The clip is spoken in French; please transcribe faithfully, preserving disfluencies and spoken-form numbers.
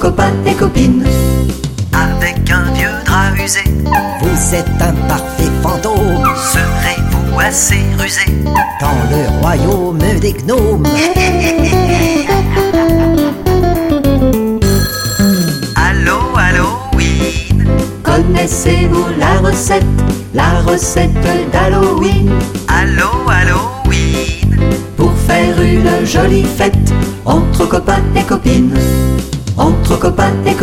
copains et copines. Avec un vieux drap usé, Vous êtes un parfait fantôme serez-vous assez rusé dans le royaume des gnomes. Allô, Halloween, Connaissez-vous la recette, la recette d'Halloween? allô, Halloween, Pour faire une jolie fête entre copains et copines, entre copains et copines.